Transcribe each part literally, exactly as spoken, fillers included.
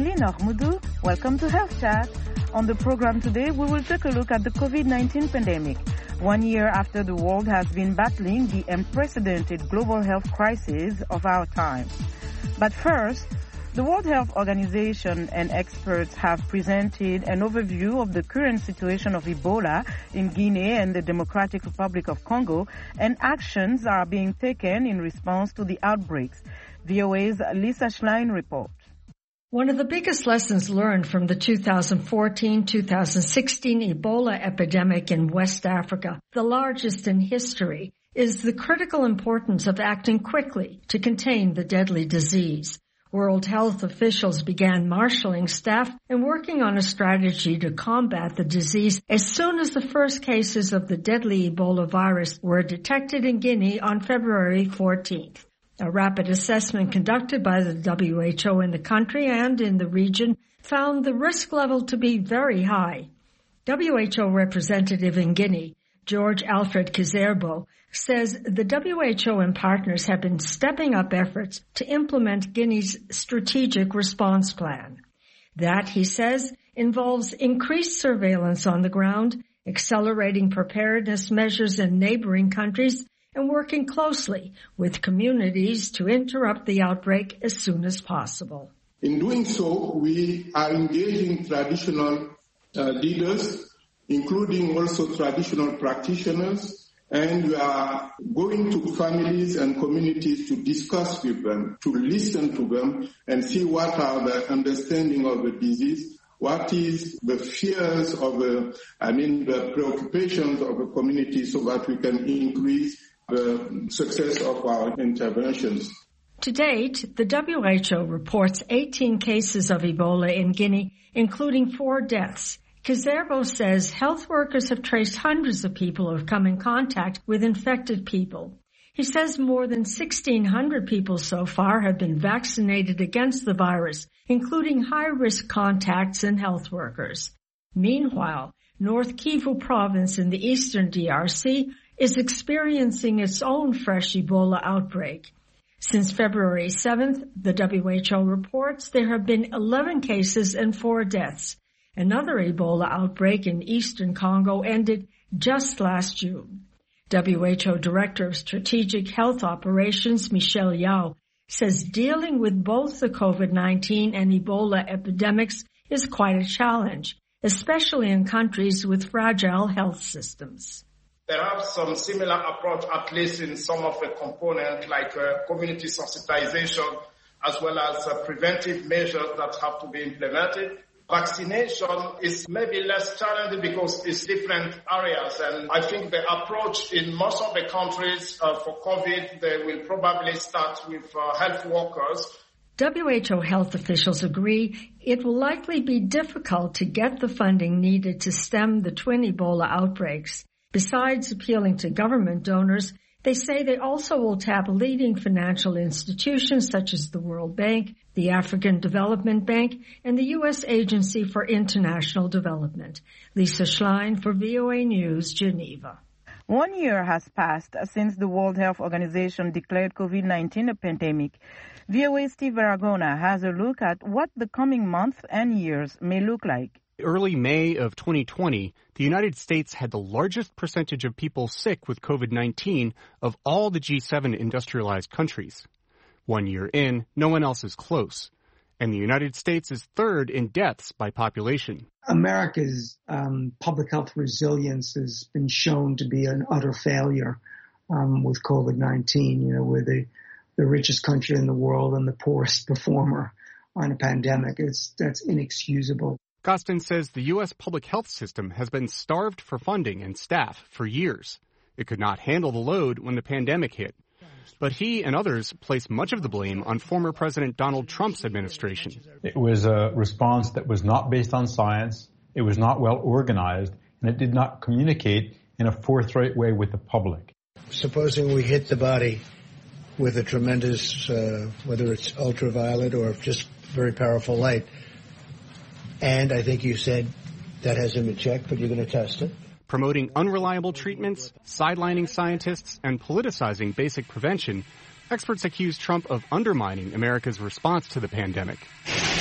Lina Ahmoudou. Welcome to Health Chat. On the program today, we will take a look at the COVID nineteen pandemic. One year after the world has been battling the unprecedented global health crisis of our time. But first, the World Health Organization and experts have presented an overview of the current situation of Ebola in Guinea and the Democratic Republic of Congo, and actions are being taken in response to the outbreaks. V O A's Lisa Schlein reports. One of the biggest lessons learned from the two thousand fourteen to two thousand sixteen Ebola epidemic in West Africa, the largest in history, is the critical importance of acting quickly to contain the deadly disease. World health officials began marshalling staff and working on a strategy to combat the disease as soon as the first cases of the deadly Ebola virus were detected in Guinea on February fourteenth. A rapid assessment conducted by the W H O in the country and in the region found the risk level to be very high. W H O representative in Guinea, George Alfred Kizerbo, says the W H O and partners have been stepping up efforts to implement Guinea's strategic response plan. That, he says, involves increased surveillance on the ground, accelerating preparedness measures in neighboring countries, and working closely with communities to interrupt the outbreak as soon as possible. In doing so, we are engaging traditional uh, leaders, including also traditional practitioners, and we are going to families and communities to discuss with them, to listen to them, and see what are the understanding of the disease, what is the fears of the, I mean, the preoccupations of the community, so that we can increase the success of our interventions. To date, the W H O reports eighteen cases of Ebola in Guinea, including four deaths. Kizerbo says health workers have traced hundreds of people who have come in contact with infected people. He says more than sixteen hundred people so far have been vaccinated against the virus, including high-risk contacts and health workers. Meanwhile, North Kivu province in the eastern D R C is experiencing its own fresh Ebola outbreak. Since February seventh, the W H O reports there have been eleven cases and four deaths. Another Ebola outbreak in eastern Congo ended just last June. W H O Director of Strategic Health Operations, Michelle Yao, says dealing with both the COVID nineteen and Ebola epidemics is quite a challenge, especially in countries with fragile health systems. There are some similar approach, at least in some of the components, like uh, community sensitization, as well as uh, preventive measures that have to be implemented. Vaccination is maybe less challenging because it's different areas, and I think the approach in most of the countries uh, for COVID, they will probably start with uh, health workers. W H O health officials agree it will likely be difficult to get the funding needed to stem the twin Ebola outbreaks. Besides appealing to government donors, they say they also will tap leading financial institutions such as the World Bank, the African Development Bank, and the U S Agency for International Development. Lisa Schlein for V O A News, Geneva. One year has passed since the World Health Organization declared COVID nineteen a pandemic. V O A's Steve Aragona has a look at what the coming months and years may look like. Early May of twenty twenty, the United States had the largest percentage of people sick with COVID nineteen of all the G seven industrialized countries. One year in, no one else is close. And the United States is third in deaths by population. America's um, public health resilience has been shown to be an utter failure um, with COVID nineteen. You know, we're the, the richest country in the world and the poorest performer on a pandemic. It's, that's inexcusable. Costin says the U S public health system has been starved for funding and staff for years. It could not handle the load when the pandemic hit. But he and others place much of the blame on former President Donald Trump's administration. It was a response that was not based on science, it was not well organized, and it did not communicate in a forthright way with the public. Supposing we hit the body with a tremendous, uh, whether it's ultraviolet or just very powerful light, and I think you said that hasn't been checked, but you're going to test it. Promoting unreliable treatments, sidelining scientists, and politicizing basic prevention, experts accuse Trump of undermining America's response to the pandemic.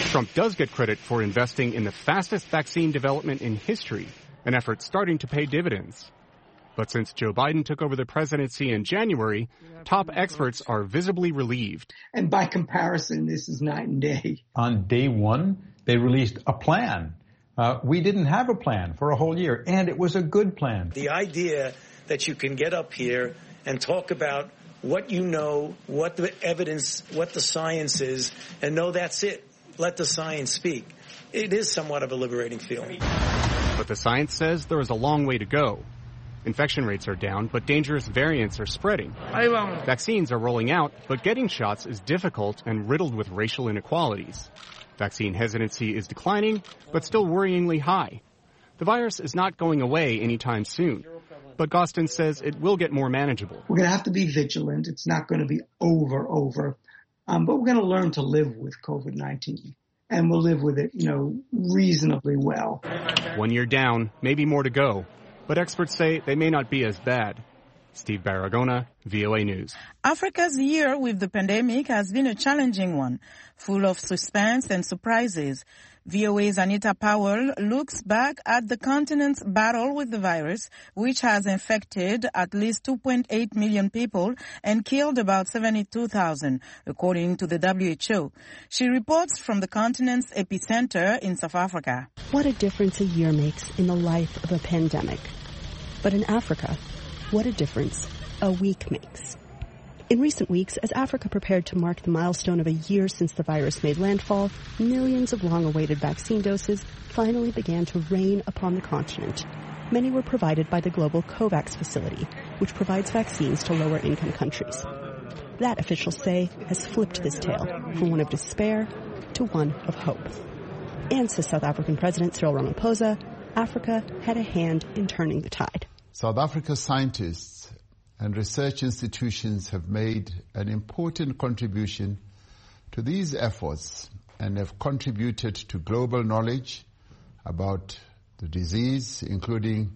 Trump does get credit for investing in the fastest vaccine development in history, an effort starting to pay dividends. But since Joe Biden took over the presidency in January, top experts are visibly relieved. And by comparison, this is night and day. On day one, they released a plan. Uh, we didn't have a plan for a whole year, and it was a good plan. The idea that you can get up here and talk about what you know, what the evidence, what the science is, and know that's it. Let the science speak. It is somewhat of a liberating feeling. But the science says there is a long way to go. Infection rates are down, but dangerous variants are spreading. Vaccines are rolling out, but getting shots is difficult and riddled with racial inequalities. Vaccine hesitancy is declining, but still worryingly high. The virus is not going away anytime soon, but Gostin says it will get more manageable. We're going to have to be vigilant. It's not going to be over, over. Um, but we're going to learn to live with COVID nineteen. And we'll live with it, you know, reasonably well. One year down, maybe more to go. But experts say they may not be as bad. Steve Baragona, V O A News. Africa's year with the pandemic has been a challenging one, full of suspense and surprises. V O A's Anita Powell looks back at the continent's battle with the virus, which has infected at least two point eight million people and killed about seventy-two thousand, according to the W H O. She reports from the continent's epicenter in South Africa. What a difference a year makes in the life of a pandemic. But in Africa, what a difference a week makes. In recent weeks, as Africa prepared to mark the milestone of a year since the virus made landfall, millions of long-awaited vaccine doses finally began to rain upon the continent. Many were provided by the global COVAX facility, which provides vaccines to lower-income countries. That, officials say, has flipped this tale from one of despair to one of hope. And, says South African President Cyril Ramaphosa, Africa had a hand in turning the tide. South Africa's scientists and research institutions have made an important contribution to these efforts and have contributed to global knowledge about the disease, including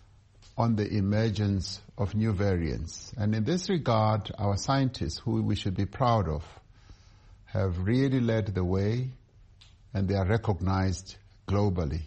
on the emergence of new variants. And in this regard, our scientists, who we should be proud of, have really led the way, and they are recognized globally.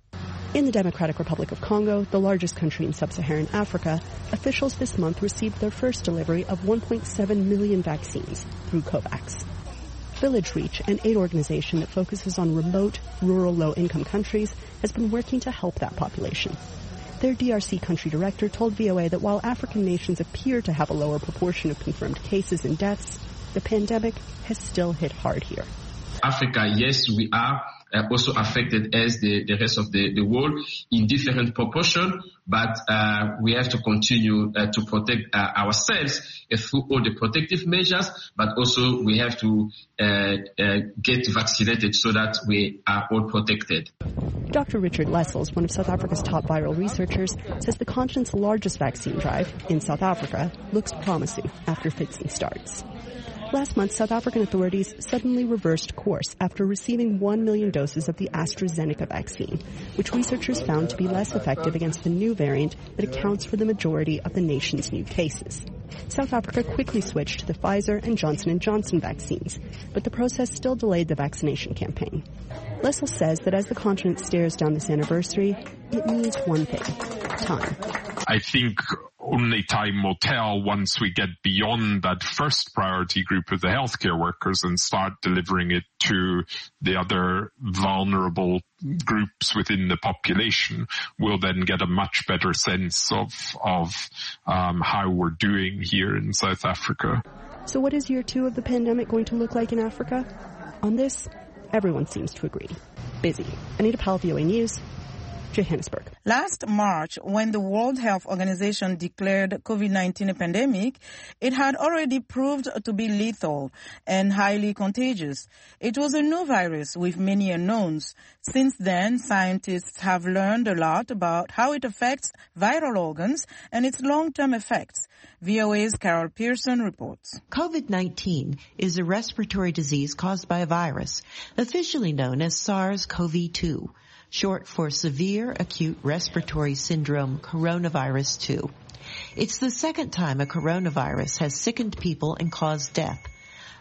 In the Democratic Republic of Congo, the largest country in sub-Saharan Africa, officials this month received their first delivery of one point seven million vaccines through COVAX. Village Reach, an aid organization that focuses on remote, rural, low-income countries, has been working to help that population. Their D R C country director told V O A that while African nations appear to have a lower proportion of confirmed cases and deaths, the pandemic has still hit hard here. Africa, yes, we are uh, also affected as the, the rest of the, the world in different proportion, but uh, we have to continue uh, to protect uh, ourselves uh, through all the protective measures, but also we have to uh, uh, get vaccinated so that we are all protected. Doctor Richard Lessels, one of South Africa's top viral researchers, says the continent's largest vaccine drive in South Africa looks promising after fits and starts. Last month, South African authorities suddenly reversed course after receiving one million doses of the AstraZeneca vaccine, which researchers found to be less effective against the new variant that accounts for the majority of the nation's new cases. South Africa quickly switched to the Pfizer and Johnson and Johnson vaccines, but the process still delayed the vaccination campaign. Lessels says that as the continent stares down this anniversary, it means one thing: time. I think only time will tell once we get beyond that first priority group of the healthcare workers and start delivering it to the other vulnerable groups within the population. We'll then get a much better sense of of um, how we're doing here in South Africa. So what is year two of the pandemic going to look like in Africa? On this, everyone seems to agree. Busy. Anita Powell, V O A News, Johannesburg. Last March, when the World Health Organization declared COVID nineteen a pandemic, it had already proved to be lethal and highly contagious. It was a new virus with many unknowns. Since then, scientists have learned a lot about how it affects vital organs and its long-term effects. V O A's Carol Pearson reports. COVID nineteen is a respiratory disease caused by a virus, officially known as SARS-C o V two. Short for Severe Acute Respiratory Syndrome Coronavirus two. It's the second time a coronavirus has sickened people and caused death.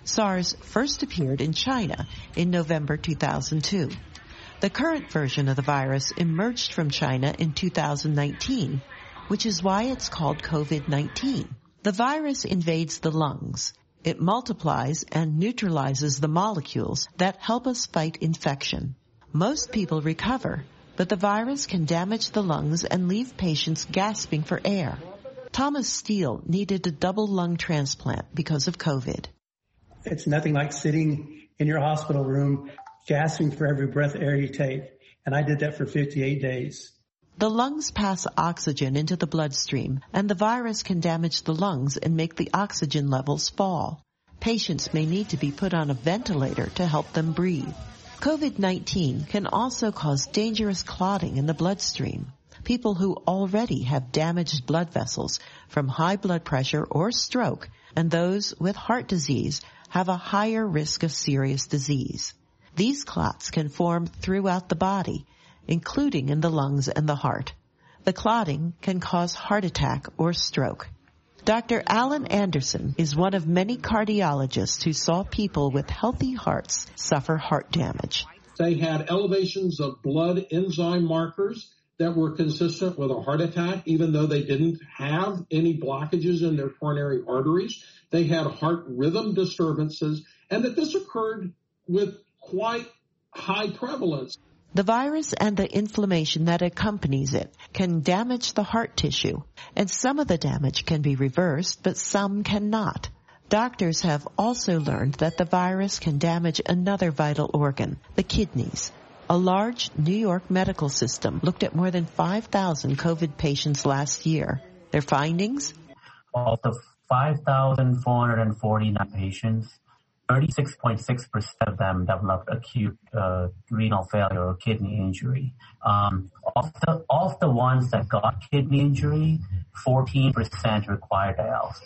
SARS first appeared in China in November two thousand two. The current version of the virus emerged from China in two thousand nineteen, which is why it's called COVID nineteen. The virus invades the lungs. It multiplies and neutralizes the molecules that help us fight infection. Most people recover, but the virus can damage the lungs and leave patients gasping for air. Thomas Steele needed a double lung transplant because of COVID. It's nothing like sitting in your hospital room gasping for every breath of air you take, and I did that for fifty-eight days. The lungs pass oxygen into the bloodstream, and the virus can damage the lungs and make the oxygen levels fall. Patients may need to be put on a ventilator to help them breathe. COVID nineteen can also cause dangerous clotting in the bloodstream. People who already have damaged blood vessels from high blood pressure or stroke and those with heart disease have a higher risk of serious disease. These clots can form throughout the body, including in the lungs and the heart. The clotting can cause heart attack or stroke. Doctor Alan Anderson is one of many cardiologists who saw people with healthy hearts suffer heart damage. They had elevations of blood enzyme markers that were consistent with a heart attack, even though they didn't have any blockages in their coronary arteries. They had heart rhythm disturbances, and that this occurred with quite high prevalence. The virus and the inflammation that accompanies it can damage the heart tissue, and some of the damage can be reversed, but some cannot. Doctors have also learned that the virus can damage another vital organ, the kidneys. A large New York medical system looked at more than five thousand COVID patients last year. Their findings? Of the five thousand four hundred forty-nine patients, thirty-six point six percent of them developed acute uh, renal failure or kidney injury. Um, of, the, of the ones that got kidney injury, fourteen percent required dialysis.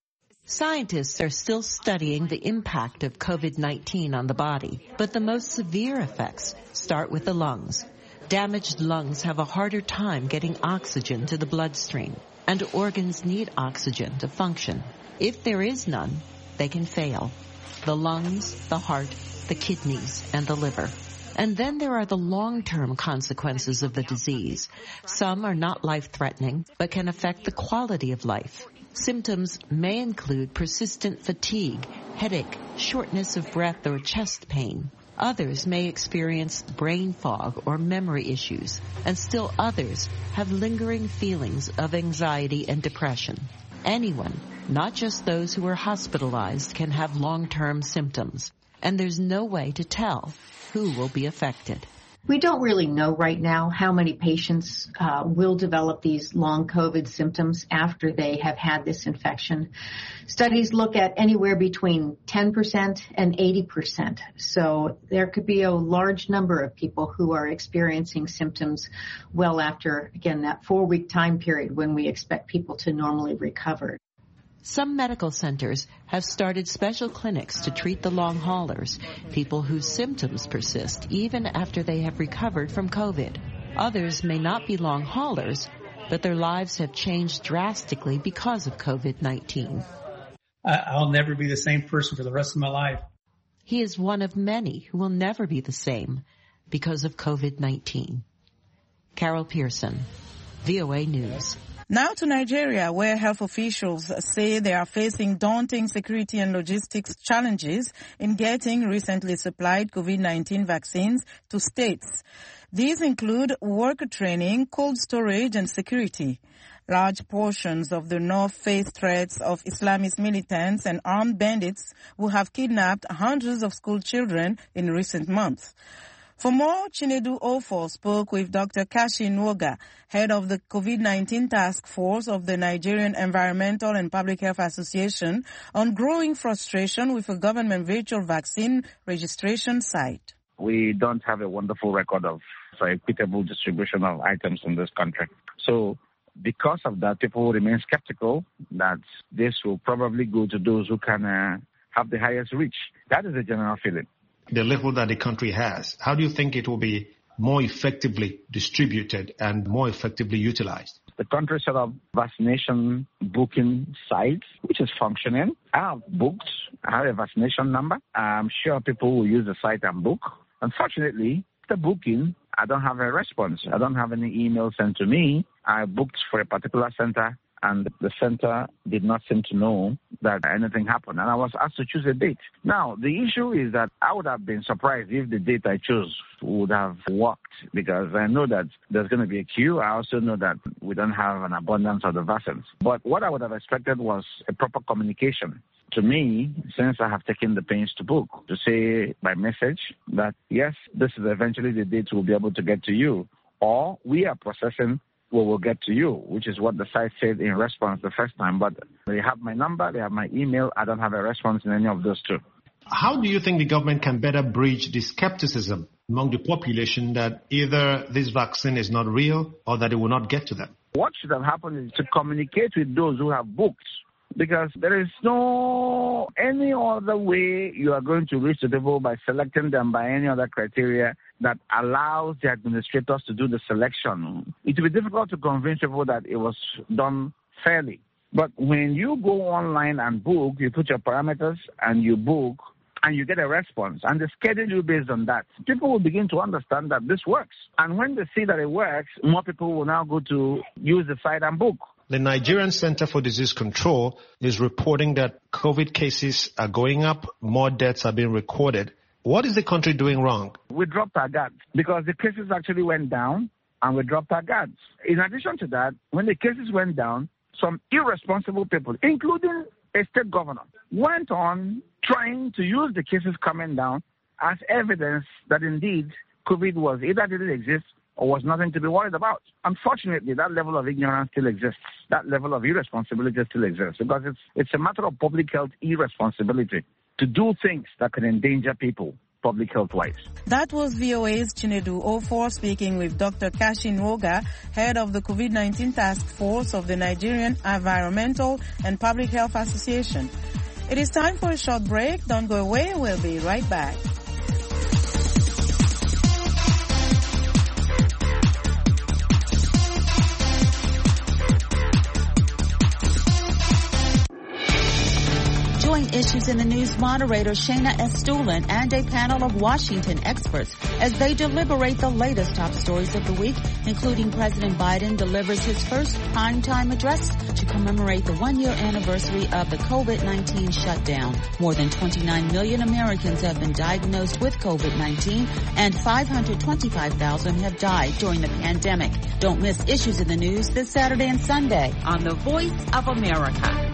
Scientists are still studying the impact of COVID nineteen on the body, but the most severe effects start with the lungs. Damaged lungs have a harder time getting oxygen to the bloodstream, and organs need oxygen to function. If there is none, they can fail. The lungs, the heart, the kidneys, and the liver. And then there are the long-term consequences of the disease. Some are not life-threatening, but can affect the quality of life. Symptoms may include persistent fatigue, headache, shortness of breath, or chest pain. Others may experience brain fog or memory issues, and still others have lingering feelings of anxiety and depression. Anyone, not just those who are hospitalized, can have long-term symptoms, and there's no way to tell who will be affected. We don't really know right now how many patients uh, will develop these long COVID symptoms after they have had this infection. Studies look at anywhere between ten percent and eighty percent. So there could be a large number of people who are experiencing symptoms well after, again, that four-week time period when we expect people to normally recover. Some medical centers have started special clinics to treat the long haulers, people whose symptoms persist even after they have recovered from COVID. Others may not be long haulers, but their lives have changed drastically because of COVID nineteen. I'll never be the same person for the rest of my life. He is one of many who will never be the same because of COVID nineteen. Carol Pearson, V O A News. Now to Nigeria, where health officials say they are facing daunting security and logistics challenges in getting recently supplied COVID nineteen vaccines to states. These include worker training, cold storage, and security. Large portions of the north face threats of Islamist militants and armed bandits who have kidnapped hundreds of school children in recent months. For more, Chinedu Ofor spoke with Doctor Kashi Nwoga, head of the COVID nineteen task force of the Nigerian Environmental and Public Health Association, on growing frustration with a government virtual vaccine registration site. We don't have a wonderful record of so equitable distribution of items in this country. So because of that, people remain skeptical that this will probably go to those who can uh, have the highest reach. That is the general feeling. The level that the country has, how do you think it will be more effectively distributed and more effectively utilized? The country set up vaccination booking sites, which is functioning. I have booked. I have a vaccination number. I'm sure people will use the site and book. Unfortunately, the booking, I don't have a response. I don't have any email sent to me. I booked for a particular center, and the center did not seem to know that anything happened. And I was asked to choose a date. Now, the issue is that I would have been surprised if the date I chose would have worked, because I know that there's going to be a queue. I also know that we don't have an abundance of the vaccines. But what I would have expected was a proper communication to me, since I have taken the pains to book, to say by message that, yes, this is eventually the date we'll be able to get to you, or we are processing what will get to you, which is what the site said in response the first time. But they have my number, they have my email. I don't have a response in any of those two. How do you think the government can better bridge the skepticism among the population that either this vaccine is not real or that it will not get to them? What should have happened is to communicate with those who have booked, because there is no any other way you are going to reach the people by selecting them by any other criteria that allows the administrators to do the selection. It will be difficult to convince people that it was done fairly. But when you go online and book, you put your parameters and you book, and you get a response, and they schedule you based on that, people will begin to understand that this works. And when they see that it works, more people will now go to use the site and book. The Nigerian Center for Disease Control is reporting that COVID cases are going up, more deaths are being recorded. What is the country doing wrong? We dropped our guards because the cases actually went down, and we dropped our guards. In addition to that, when the cases went down, some irresponsible people, including a state governor, went on trying to use the cases coming down as evidence that indeed COVID was either didn't exist or was nothing to be worried about. Unfortunately, that level of ignorance still exists. That level of irresponsibility still exists, because it's it's a matter of public health irresponsibility to do things that can endanger people public health-wise. That was V O A's Chinedu Ofor speaking with Doctor Kashi Nwoga, head of the COVID nineteen Task Force of the Nigerian Environmental and Public Health Association. It is time for a short break. Don't go away. We'll be right back. Join Issues in the News moderator Shayna Estulin and a panel of Washington experts as they deliberate the latest top stories of the week, including President Biden delivers his first primetime address to commemorate the one-year anniversary of the COVID nineteen shutdown. More than twenty-nine million Americans have been diagnosed with COVID nineteen, and five hundred twenty-five thousand have died during the pandemic. Don't miss Issues in the News this Saturday and Sunday on The Voice of America.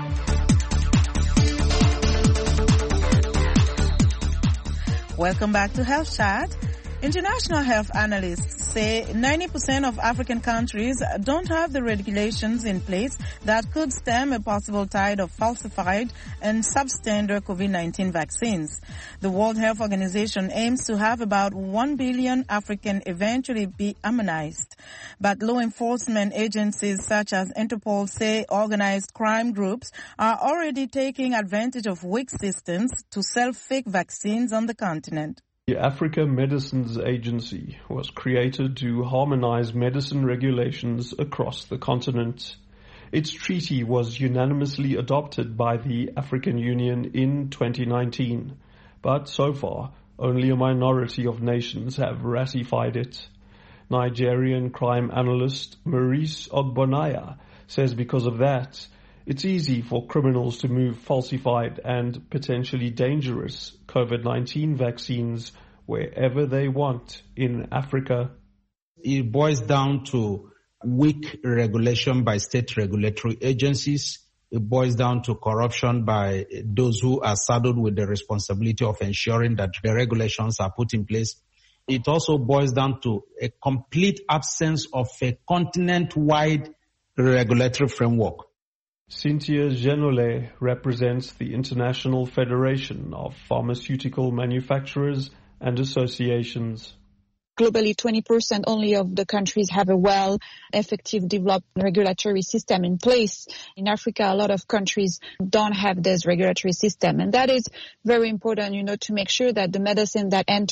Welcome back to Health Chat. International health analysts say ninety percent of African countries don't have the regulations in place that could stem a possible tide of falsified and substandard COVID nineteen vaccines. The World Health Organization aims to have about one billion Africans eventually be immunized. But law enforcement agencies such as Interpol say organized crime groups are already taking advantage of weak systems to sell fake vaccines on the continent. The Africa Medicines Agency was created to harmonize medicine regulations across the continent. Its treaty was unanimously adopted by the African Union in twenty nineteen, but so far only a minority of nations have ratified it. Nigerian crime analyst Maurice Ogbonaya says because of that, it's easy for criminals to move falsified and potentially dangerous COVID nineteen vaccines wherever they want in Africa. It boils down to weak regulation by state regulatory agencies. It boils down to corruption by those who are saddled with the responsibility of ensuring that the regulations are put in place. It also boils down to a complete absence of a continent-wide regulatory framework. Cynthia Genole represents the International Federation of Pharmaceutical Manufacturers and Associations. Globally, twenty percent only of the countries have a well, effective, developed regulatory system in place. In Africa, a lot of countries don't have this regulatory system. And that is very important, you know, to make sure that the medicine that enter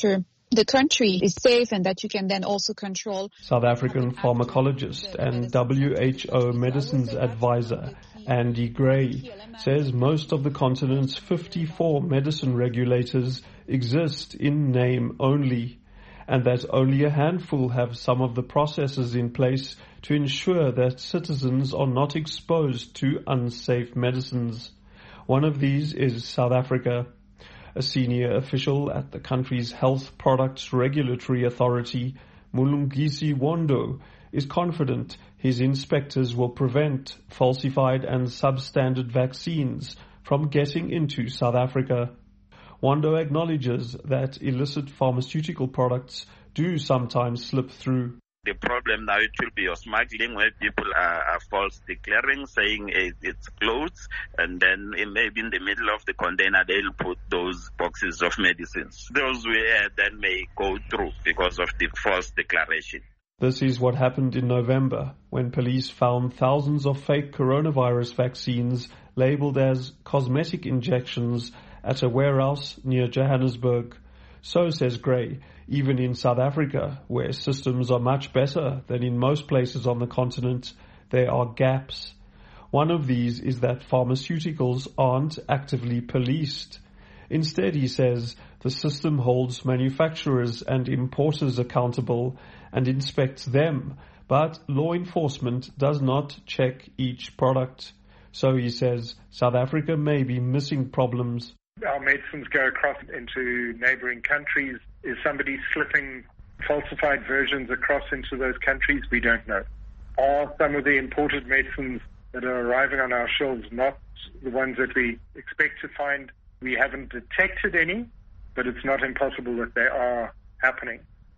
the country is safe and that you can then also control. South African pharmacologist and W H O medicines advisor Andy Gray says most of the continent's fifty-four medicine regulators exist in name only, and that only a handful have some of the processes in place to ensure that citizens are not exposed to unsafe medicines. One of these is South Africa. A senior official at the country's Health Products Regulatory Authority, Mulungisi Wando, is confident his inspectors will prevent falsified and substandard vaccines from getting into South Africa. Wando acknowledges that illicit pharmaceutical products do sometimes slip through. The problem now, it will be your smuggling where people are, are false declaring, saying it, it's clothes, and then in, maybe in the middle of the container they'll put those boxes of medicines. Those will uh, then may go through because of the false declaration. This is what happened in November when police found thousands of fake coronavirus vaccines labeled as cosmetic injections at a warehouse near Johannesburg. So says Gray, even in South Africa, where systems are much better than in most places on the continent, there are gaps. One of these is that pharmaceuticals aren't actively policed. Instead, he says, the system holds manufacturers and importers accountable and inspects them, but law enforcement does not check each product. So he says, South Africa may be missing problems. Our medicines go across into neighboring countries. Is somebody slipping falsified versions across into those countries? We don't know. Are some of the imported medicines that are arriving on our shelves not the ones that we expect to find? We haven't detected any, but it's not impossible that they are happening.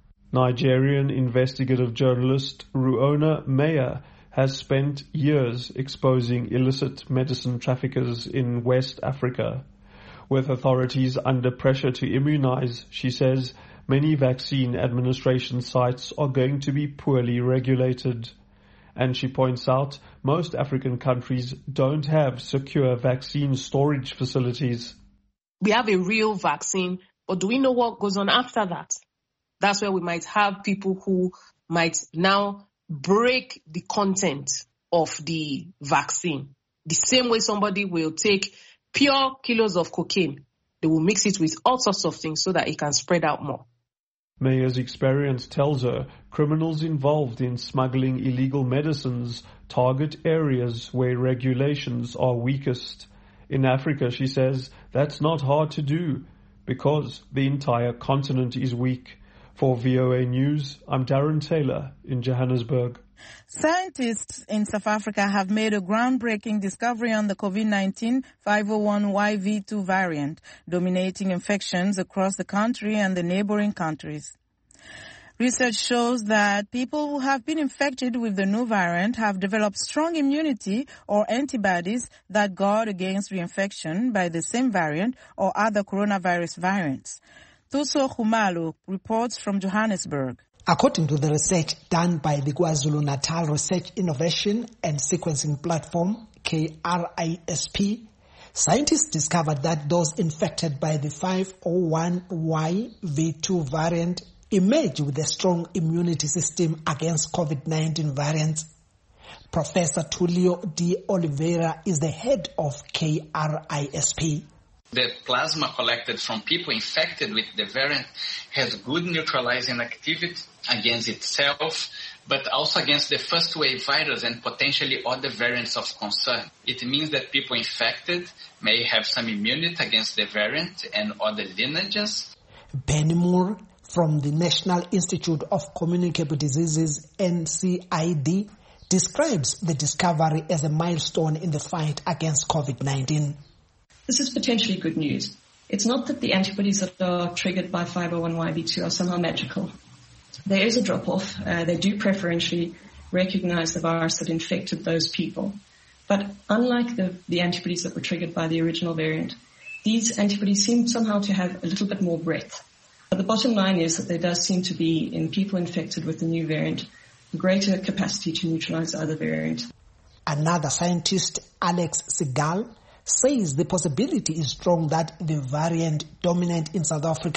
Nigerian investigative journalist Ruona Meyer has spent years exposing illicit medicine traffickers in West Africa. With authorities under pressure to immunize, she says, many vaccine administration sites are going to be poorly regulated. And she points out most African countries don't have secure vaccine storage facilities. We have a real vaccine, but do we know what goes on after that? That's where we might have people who might now break the content of the vaccine. The same way somebody will take pure kilos of cocaine, they will mix it with all sorts of things so that it can spread out more. Mayer's experience tells her criminals involved in smuggling illegal medicines target areas where regulations are weakest. In Africa, she says, that's not hard to do because the entire continent is weak. For V O A News, I'm Darren Taylor in Johannesburg. Scientists in South Africa have made a groundbreaking discovery on the COVID nineteen five oh one Y V two variant, dominating infections across the country and the neighboring countries. Research shows that people who have been infected with the new variant have developed strong immunity or antibodies that guard against reinfection by the same variant or other coronavirus variants. Thuso Khumalo reports from Johannesburg. According to the research done by the KwaZulu-Natal Research Innovation and Sequencing Platform, K R I S P, scientists discovered that those infected by the five oh one Y V two variant emerge with a strong immunity system against COVID nineteen variants. Professor Tulio de Oliveira is the head of K R I S P. The plasma collected from people infected with the variant has good neutralizing activity against itself, but also against the first wave virus and potentially other variants of concern. It means that people infected may have some immunity against the variant and other lineages. Benny Moore from the National Institute of Communicable Diseases, N C I D, describes the discovery as a milestone in the fight against COVID nineteen. This is potentially good news. It's not that the antibodies that are triggered by five oh one Y V two are somehow magical. There is a drop-off. Uh, they do preferentially recognize the virus that infected those people. But unlike the, the antibodies that were triggered by the original variant, these antibodies seem somehow to have a little bit more breadth. But the bottom line is that there does seem to be, in people infected with the new variant, a greater capacity to neutralize the other variant. Another scientist, Alex Segal, says the possibility is strong that the variant dominant in South Africa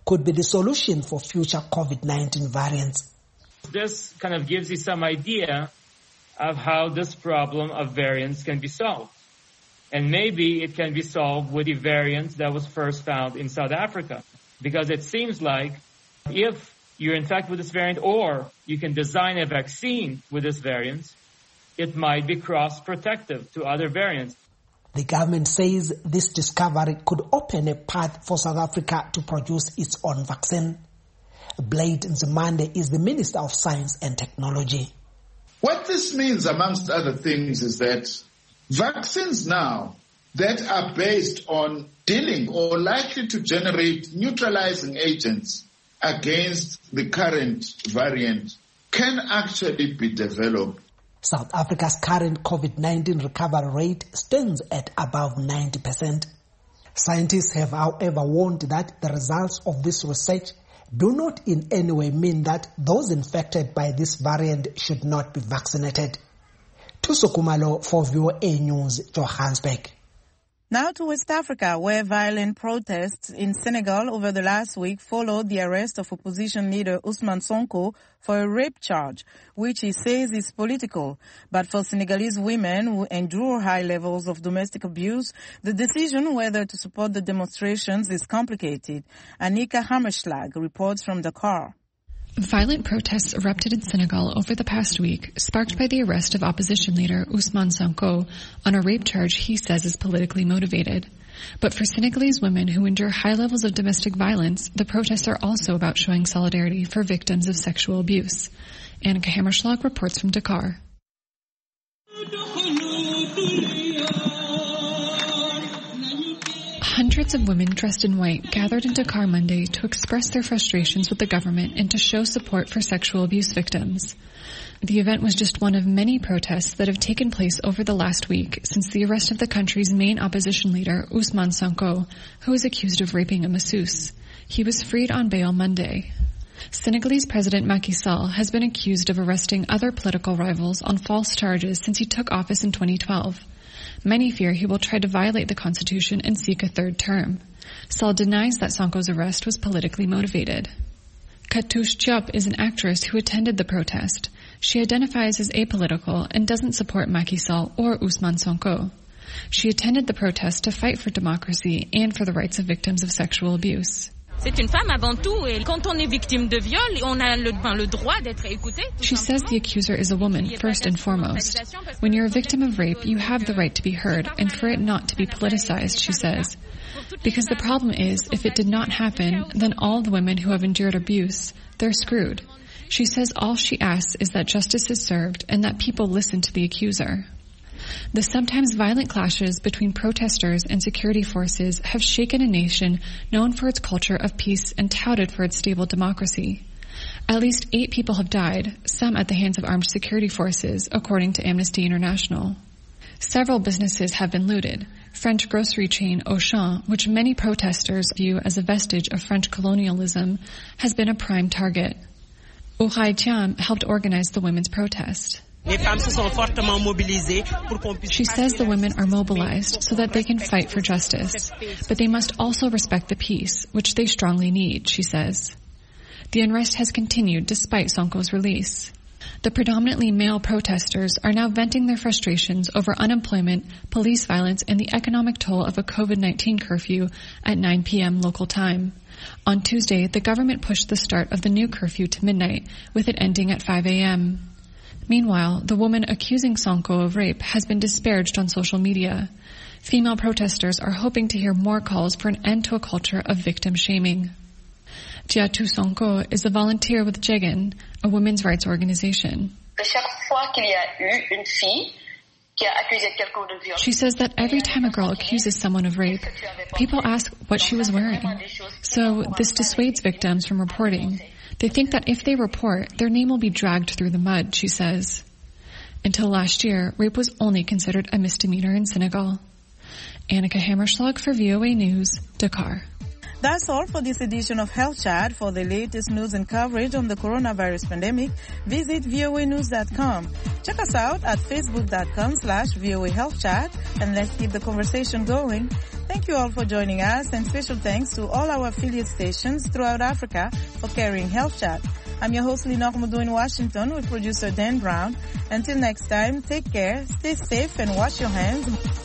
could be the solution for future COVID nineteen variants. This kind of gives you some idea of how this problem of variants can be solved. And maybe it can be solved with the variant that was first found in South Africa. Because it seems like if you're infected with this variant or you can design a vaccine with this variant, it might be cross-protective to other variants. The government says this discovery could open a path for South Africa to produce its own vaccine. Blade Nzimande is the Minister of Science and Technology. What this means, amongst other things, is that vaccines now that are based on dealing or likely to generate neutralizing agents against the current variant can actually be developed. South Africa's current COVID nineteen recovery rate stands at above ninety percent. Scientists have, however, warned that the results of this research do not in any way mean that those infected by this variant should not be vaccinated. Thuso Khumalo for V O A News, Johannesburg. Now to West Africa, where violent protests in Senegal over the last week followed the arrest of opposition leader Ousmane Sonko for a rape charge, which he says is political. But for Senegalese women who endure high levels of domestic abuse, the decision whether to support the demonstrations is complicated. Anika Hammerschlag reports from Dakar. Violent protests erupted in Senegal over the past week, sparked by the arrest of opposition leader Ousmane Sonko on a rape charge he says is politically motivated. But for Senegalese women who endure high levels of domestic violence, the protests are also about showing solidarity for victims of sexual abuse. Annika Hammerschlag reports from Dakar. Hundreds of women dressed in white gathered in Dakar Monday to express their frustrations with the government and to show support for sexual abuse victims. The event was just one of many protests that have taken place over the last week since the arrest of the country's main opposition leader, Ousmane Sonko, who is accused of raping a masseuse. He was freed on bail Monday. Senegalese President Macky Sall has been accused of arresting other political rivals on false charges since he took office in twenty twelve. Many fear he will try to violate the constitution and seek a third term. Sall denies that Sonko's arrest was politically motivated. Katouche Diop is an actress who attended the protest. She identifies as apolitical and doesn't support Macky Sall or Ousmane Sonko. She attended the protest to fight for democracy and for the rights of victims of sexual abuse. C'est une femme avant tout, et quand on est victime de viol, on a le, ben, le droit d'être écoutée. She says the accuser is a woman, first and foremost. When you're a victim of rape, you have the right to be heard, and for it not to be politicized, she says. Because the problem is, if it did not happen, then all the women who have endured abuse, they're screwed. She says all she asks is that justice is served and that people listen to the accuser. The sometimes violent clashes between protesters and security forces have shaken a nation known for its culture of peace and touted for its stable democracy. At least eight people have died, some at the hands of armed security forces, according to Amnesty International. Several businesses have been looted. French grocery chain Auchan, which many protesters view as a vestige of French colonialism, has been a prime target. Ourai Thiam helped organize the women's protest. She says the women are mobilized so that they can fight for justice, but they must also respect the peace, which they strongly need, she says. The unrest has continued despite Sonko's release. The predominantly male protesters are now venting their frustrations over unemployment, police violence, and the economic toll of a COVID nineteen curfew at nine p.m. local time. On Tuesday, the government pushed the start of the new curfew to midnight, with it ending at five a.m. Meanwhile, the woman accusing Sonko of rape has been disparaged on social media. Female protesters are hoping to hear more calls for an end to a culture of victim shaming. Diatou Sonko is a volunteer with Djeguen, a women's rights organization. She says that every time a girl accuses someone of rape, people ask what she was wearing. So this dissuades victims from reporting. They think that if they report, their name will be dragged through the mud, she says. Until last year, rape was only considered a misdemeanor in Senegal. Annika Hammerschlag for V O A News, Dakar. That's all for this edition of Health Chat. For the latest news and coverage on the coronavirus pandemic, visit V O A news dot com. Check us out at facebook dot com slash V O A Health Chat, and let's keep the conversation going. Thank you all for joining us, and special thanks to all our affiliate stations throughout Africa for carrying Health Chat. I'm your host, Lenore Mudo in Washington, with producer Dan Brown. Until next time, take care, stay safe, and wash your hands.